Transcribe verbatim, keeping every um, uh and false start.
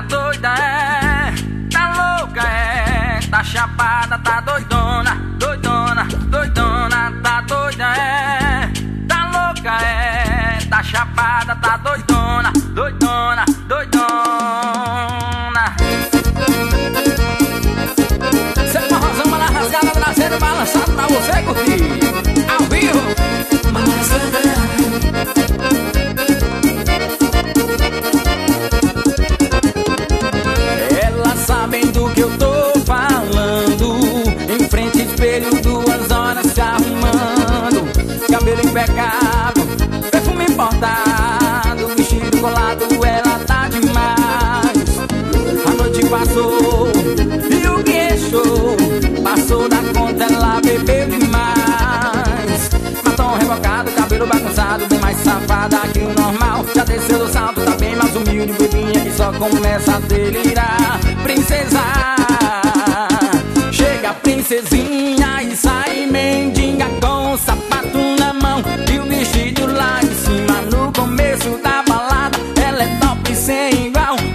tá doida, é, tá louca, é, tá chapada, tá doidona, doidona, doidona, tá doida, é, tá louca, é, tá chapada, tá doidona, doidona, doidona. Cê é uma rosama na rasgada, trazendo balançado pra você curtir, ao vivo. Ela sabendo que eu tô falando, em frente ao espelho, duas horas se arrumando, cabelo impecável, perfume importado, vestido colado, ela tá demais. A noite passou e o que eixou passou da conta, ela bebeu demais. Batom rebocado, cabelo bagunçado, bem mais safada que o normal. Já desceu do salto, tá bem mais humilde, bebinha que só começa a delirar. Princesa, chega princesinha e sai mendiga com o sapato na mão e o vestido lá em cima. No começo da balada ela é top sem igual,